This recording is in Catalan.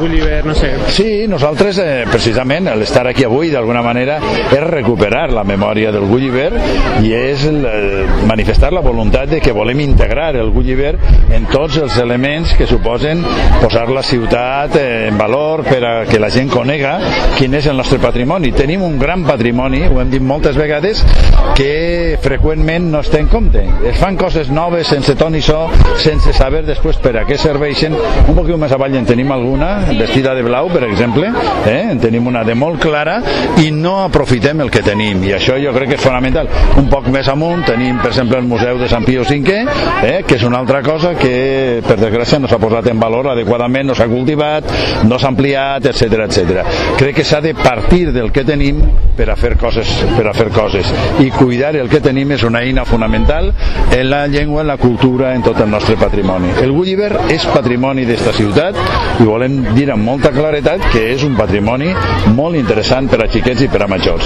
Gulliver, no sé. Sí, nosaltres precisament l'estar aquí avui d'alguna manera és recuperar la memòria del Gulliver i és manifestar la voluntat de que volem integrar el Gulliver en tots els elements que suposen posar la ciutat en valor per a que la gent conega quin és el nostre patrimoni. Tenim un gran patrimoni, ho hem dit moltes vegades, que freqüentment no es té en compte. Es fan coses noves sense ton ni so, sense saber després per a què serveixen. Un poc més avall en tenim alguna, vestida de blau, per exemple, en tenim una de molt clara i no aprofitem el que tenim, i això jo crec que és fonamental. Un poc més amunt tenim, per exemple, el Museu de Sant Pío V, que és una altra cosa que, per desgràcia, no s'ha posat en valor adequadament, no s'ha cultivat, no s'ha ampliat, etc. Crec que s'ha de partir del que tenim per a fer coses, i cuidar el que tenim és una eina fonamental en la llengua, en la cultura, en tot el nostre patrimoni. El Gulliver és patrimoni d'esta ciutat i volem dir amb molta claretat que és un patrimoni molt interessant per a xiquets i per a majors.